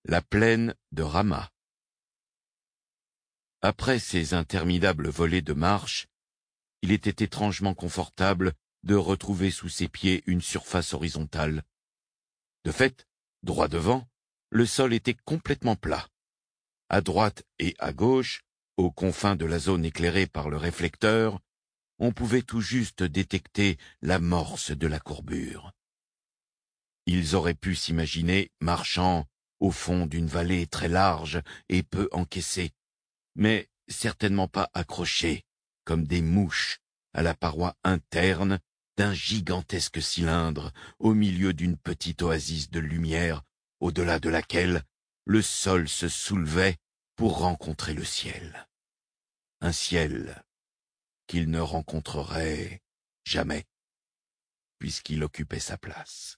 La plaine de Rama. Après ces interminables volées de marche, il était étrangement confortable de retrouver sous ses pieds une surface horizontale. De fait, droit devant, le sol était complètement plat. À droite et à gauche, aux confins de la zone éclairée par le réflecteur, on pouvait tout juste détecter l'amorce de la courbure. Ils auraient pu s'imaginer marchant au fond d'une vallée très large et peu encaissée, mais certainement pas accrochés, comme des mouches, à la paroi interne d'un gigantesque cylindre au milieu d'une petite oasis de lumière, au-delà de laquelle le sol se soulevait pour rencontrer le ciel. Un ciel qu'il ne rencontrerait jamais, puisqu'il occupait sa place.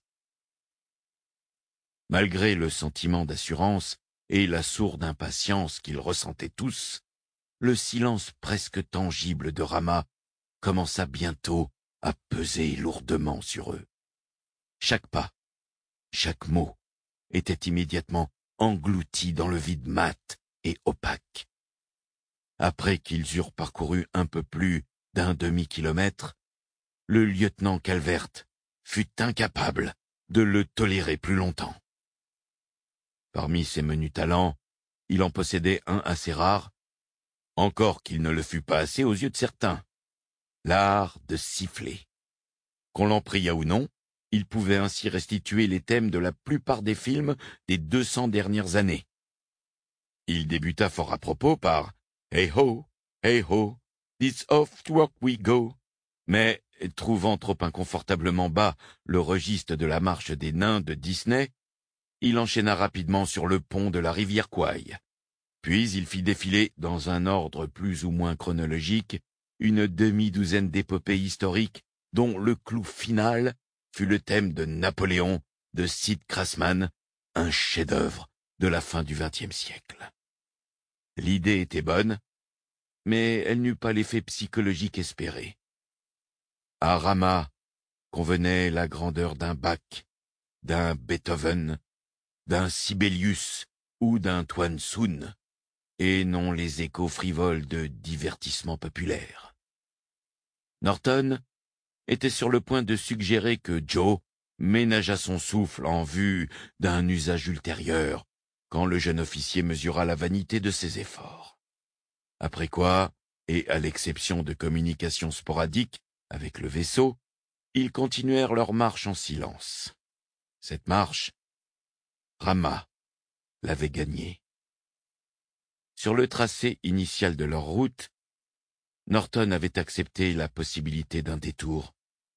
Malgré le sentiment d'assurance et la sourde impatience qu'ils ressentaient tous, le silence presque tangible de Rama commença bientôt à peser lourdement sur eux. Chaque pas, chaque mot était immédiatement englouti dans le vide mat et opaque. Après qu'ils eurent parcouru un peu plus d'un demi-kilomètre, le lieutenant Calvert fut incapable de le tolérer plus longtemps. Parmi ses menus talents, il en possédait un assez rare, encore qu'il ne le fût pas assez aux yeux de certains, l'art de siffler. Qu'on l'en priât ou non, il pouvait ainsi restituer les thèmes de la plupart des films des 200 dernières années. Il débuta fort à propos par « Hey ho, it's off to work we go », mais, trouvant trop inconfortablement bas le registre de la marche des nains de Disney, il enchaîna rapidement sur le pont de la rivière Kwai. Puis il fit défiler, dans un ordre plus ou moins chronologique, une demi-douzaine d'épopées historiques dont le clou final fut le thème de Napoléon de Sid Krassman, un chef-d'œuvre de la fin du XXe siècle. L'idée était bonne, mais elle n'eut pas l'effet psychologique espéré. À Rama convenait la grandeur d'un Bach, d'un Beethoven, d'un Sibelius ou d'un Tuan Sun, et non les échos frivoles de divertissements populaires. Norton était sur le point de suggérer que Joe ménageât son souffle en vue d'un usage ultérieur, quand le jeune officier mesura la vanité de ses efforts. Après quoi, et à l'exception de communications sporadiques avec le vaisseau, ils continuèrent leur marche en silence. Cette marche, Rama l'avait gagnée. Sur le tracé initial de leur route, Norton avait accepté la possibilité d'un détour.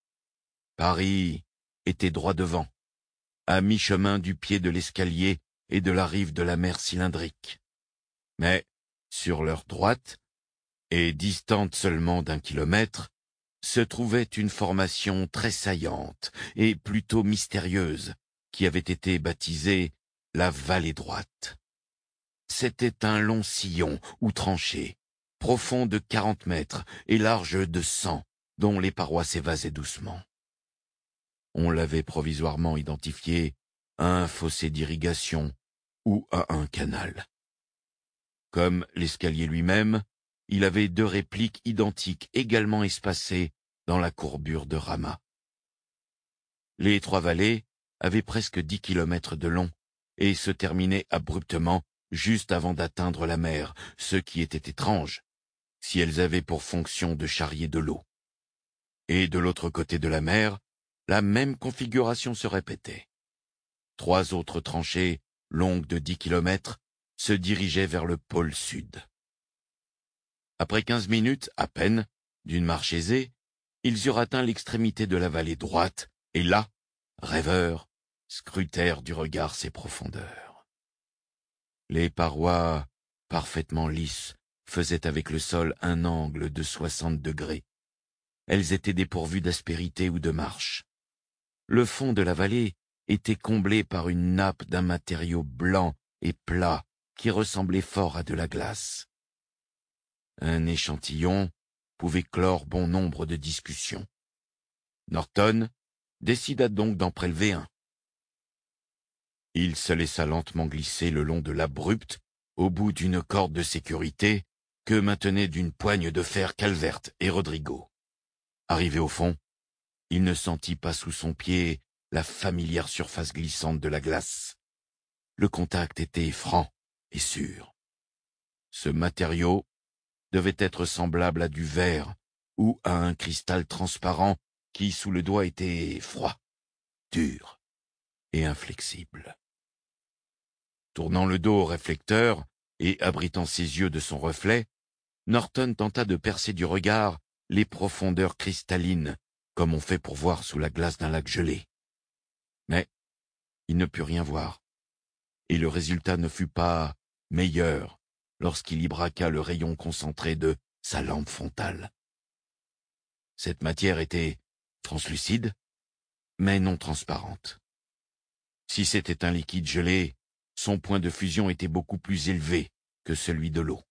Paris était droit devant, à mi-chemin du pied de l'escalier et de la rive de la mer cylindrique. Mais, sur leur droite, et distante seulement d'1 kilomètre, se trouvait une formation très saillante et plutôt mystérieuse qui avait été baptisée la vallée droite. C'était un long sillon ou tranchée, profond de 40 mètres et large de 100, dont les parois s'évasaient doucement. On l'avait provisoirement identifié à un fossé d'irrigation ou à un canal. Comme l'escalier lui-même, il avait 2 répliques identiques également espacées dans la courbure de Rama. Les 3 vallées avaient presque 10 kilomètres de long et se terminaient abruptement juste avant d'atteindre la mer, ce qui était étrange, si elles avaient pour fonction de charrier de l'eau. Et de l'autre côté de la mer, la même configuration se répétait. 3 autres tranchées, longues de 10 kilomètres, se dirigeaient vers le pôle sud. Après 15 minutes, à peine, d'une marche aisée, ils eurent atteint l'extrémité de la vallée droite, et là, rêveurs, scrutèrent du regard ses profondeurs. Les parois, parfaitement lisses, faisaient avec le sol un angle de 60 degrés. Elles étaient dépourvues d'aspérité ou de marche. Le fond de la vallée était comblé par une nappe d'un matériau blanc et plat qui ressemblait fort à de la glace. Un échantillon pouvait clore bon nombre de discussions. Norton décida donc d'en prélever un. Il se laissa lentement glisser le long de l'abrupte, au bout d'une corde de sécurité que maintenaient d'une poigne de fer Calvert et Rodrigo. Arrivé au fond, il ne sentit pas sous son pied la familière surface glissante de la glace. Le contact était franc et sûr. Ce matériau devait être semblable à du verre ou à un cristal transparent qui, sous le doigt, était froid, dur et inflexible. Tournant le dos au réflecteur et abritant ses yeux de son reflet, Norton tenta de percer du regard les profondeurs cristallines, comme on fait pour voir sous la glace d'un lac gelé. Mais il ne put rien voir, et le résultat ne fut pas meilleur lorsqu'il y braqua le rayon concentré de sa lampe frontale. Cette matière était translucide, mais non transparente. Si c'était un liquide gelé, son point de fusion était beaucoup plus élevé que celui de l'eau.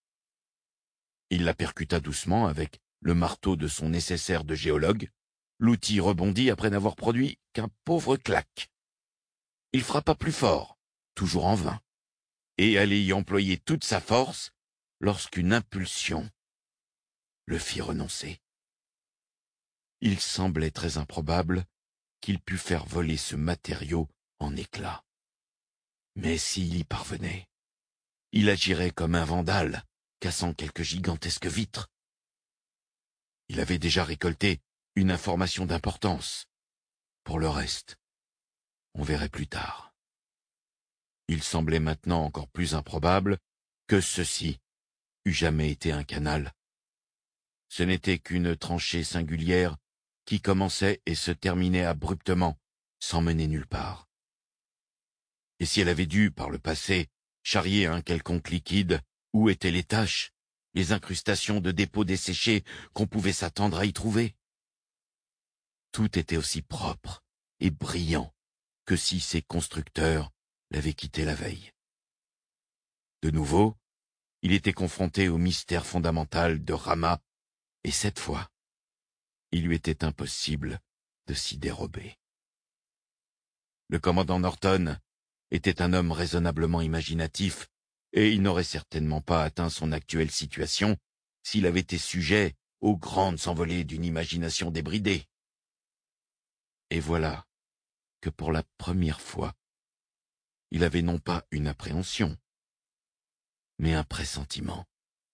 Il la percuta doucement avec le marteau de son nécessaire de géologue. L'outil rebondit après n'avoir produit qu'un pauvre clac. Il frappa plus fort, toujours en vain, et allait y employer toute sa force lorsqu'une impulsion le fit renoncer. Il semblait très improbable qu'il pût faire voler ce matériau en éclats. Mais s'il y parvenait, il agirait comme un vandale, cassant quelques gigantesques vitres. Il avait déjà récolté une information d'importance. Pour le reste, on verrait plus tard. Il semblait maintenant encore plus improbable que ceci eût jamais été un canal. Ce n'était qu'une tranchée singulière qui commençait et se terminait abruptement, sans mener nulle part. Et si elle avait dû, par le passé, charrier un quelconque liquide, où étaient les taches, les incrustations de dépôts desséchés qu'on pouvait s'attendre à y trouver? Tout était aussi propre et brillant que si ses constructeurs l'avaient quitté la veille. De nouveau, il était confronté au mystère fondamental de Rama, et cette fois, il lui était impossible de s'y dérober. Le commandant Norton était un homme raisonnablement imaginatif, et il n'aurait certainement pas atteint son actuelle situation s'il avait été sujet aux grandes envolées d'une imagination débridée. Et voilà que pour la première fois, il avait non pas une appréhension, mais un pressentiment.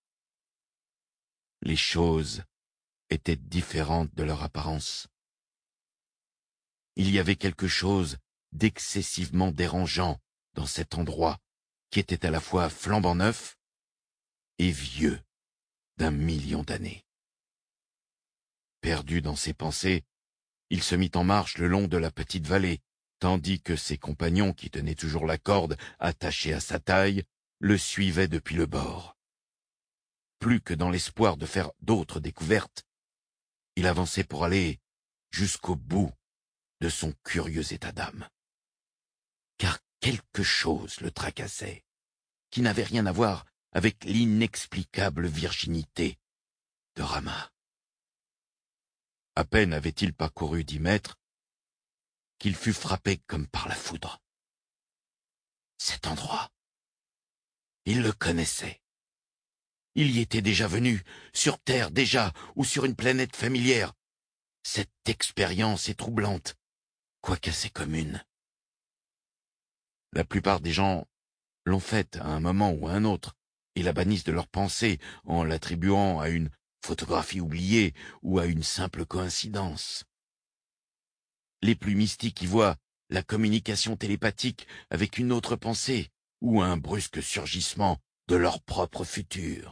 Les choses étaient différentes de leur apparence. Il y avait quelque chose d'excessivement dérangeant dans cet endroit qui était à la fois flambant neuf et vieux d'un million d'années. Perdu dans ses pensées, il se mit en marche le long de la petite vallée, tandis que ses compagnons, qui tenaient toujours la corde attachée à sa taille, le suivaient depuis le bord. Plus que dans l'espoir de faire d'autres découvertes, il avançait pour aller jusqu'au bout de son curieux état d'âme. Car quelque chose le tracassait, qui n'avait rien à voir avec l'inexplicable virginité de Rama. À peine avait-il parcouru 10 mètres qu'il fut frappé comme par la foudre. Cet endroit, il le connaissait. Il y était déjà venu, sur Terre déjà, ou sur une planète familière. Cette expérience est troublante, quoique assez commune. La plupart des gens l'ont faite à un moment ou à un autre, et la bannissent de leur pensée en l'attribuant à une photographie oubliée ou à une simple coïncidence. Les plus mystiques y voient la communication télépathique avec une autre pensée ou un brusque surgissement de leur propre futur.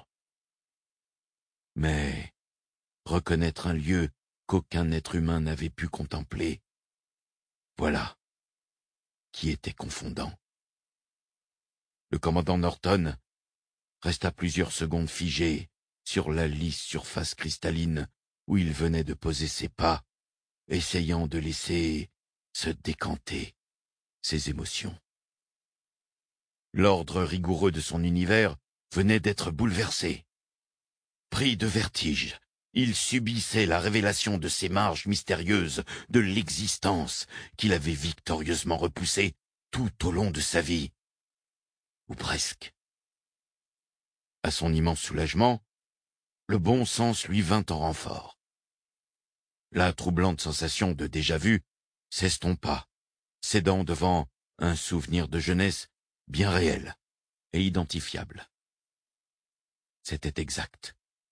Mais reconnaître un lieu qu'aucun être humain n'avait pu contempler, voilà qui était confondant. Le commandant Norton resta plusieurs secondes figé sur la lisse surface cristalline où il venait de poser ses pas, essayant de laisser se décanter ses émotions. L'ordre rigoureux de son univers venait d'être bouleversé. Pris de vertige, il subissait la révélation de ces marges mystérieuses de l'existence qu'il avait victorieusement repoussées tout au long de sa vie. Ou presque. À son immense soulagement, le bon sens lui vint en renfort. La troublante sensation de déjà-vu s'estompa, cédant devant un souvenir de jeunesse bien réel et identifiable. C'était exact.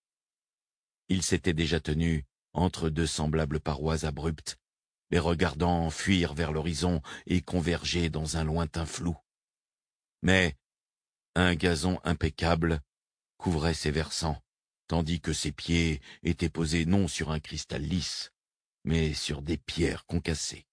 Il s'était déjà tenu entre deux semblables parois abruptes, les regardant fuir vers l'horizon et converger dans un lointain flou. Mais un gazon impeccable couvrait ses versants, tandis que ses pieds étaient posés non sur un cristal lisse, mais sur des pierres concassées.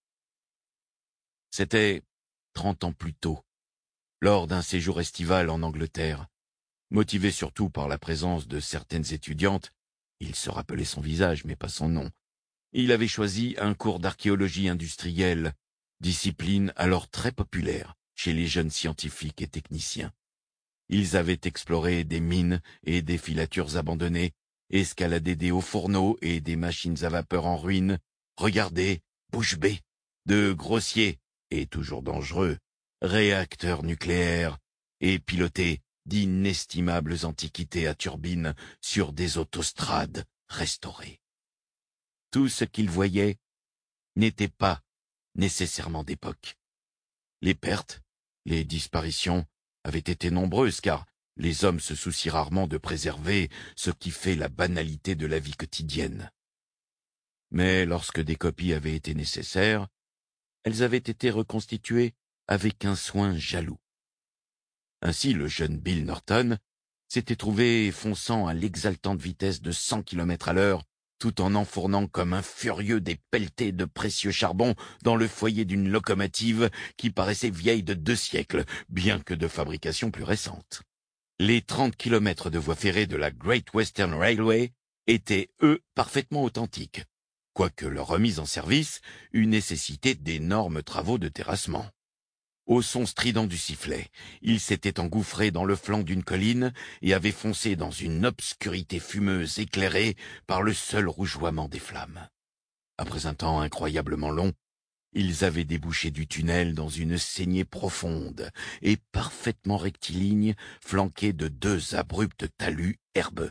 C'était 30 ans plus tôt, lors d'un séjour estival en Angleterre. Motivé surtout par la présence de certaines étudiantes, il se rappelait son visage mais pas son nom. Il avait choisi un cours d'archéologie industrielle, discipline alors très populaire chez les jeunes scientifiques et techniciens. Ils avaient exploré des mines et des filatures abandonnées, escaladé des hauts fourneaux et des machines à vapeur en ruine, regardé, bouche bée, de grossiers, et toujours dangereux, réacteurs nucléaires, et piloté d'inestimables antiquités à turbines sur des autostrades restaurées. Tout ce qu'ils voyaient n'était pas nécessairement d'époque. Les pertes, les disparitions avaient été nombreuses car les hommes se soucient rarement de préserver ce qui fait la banalité de la vie quotidienne. Mais lorsque des copies avaient été nécessaires, elles avaient été reconstituées avec un soin jaloux. Ainsi, le jeune Bill Norton s'était trouvé fonçant à l'exaltante vitesse de 100 km à l'heure, tout en enfournant comme un furieux des pelletés de précieux charbon dans le foyer d'une locomotive qui paraissait vieille de 2 siècles, bien que de fabrication plus récente. Les 30 kilomètres de voie ferrée de la Great Western Railway étaient, eux, parfaitement authentiques, quoique leur remise en service eût nécessité d'énormes travaux de terrassement. Au son strident du sifflet, il s'était engouffré dans le flanc d'une colline et avait foncé dans une obscurité fumeuse éclairée par le seul rougeoiement des flammes. Après un temps incroyablement long, ils avaient débouché du tunnel dans une saignée profonde et parfaitement rectiligne, flanquée de 2 abrupts talus herbeux.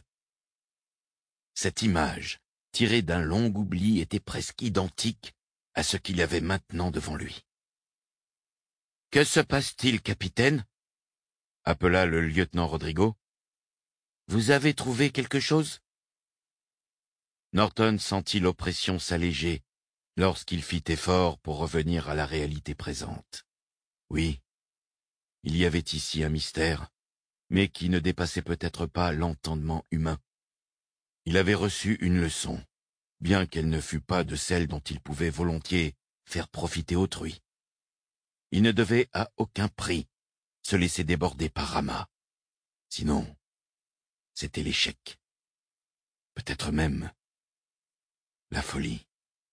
Cette image, tirée d'un long oubli, était presque identique à ce qu'il avait maintenant devant lui. « Que se passe-t-il, capitaine » appela le lieutenant Rodrigo. « Vous avez trouvé quelque chose ?» Norton sentit l'oppression s'alléger lorsqu'il fit effort pour revenir à la réalité présente. Oui, il y avait ici un mystère, mais qui ne dépassait peut-être pas l'entendement humain. Il avait reçu une leçon, bien qu'elle ne fût pas de celle dont il pouvait volontiers faire profiter autrui. Il ne devait à aucun prix se laisser déborder par Rama. Sinon, c'était l'échec. Peut-être même la folie.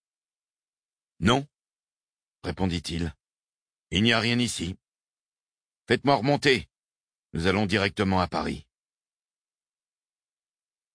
« Non, » répondit-il. « Il n'y a rien ici. Faites-moi remonter. Nous allons directement à Paris. »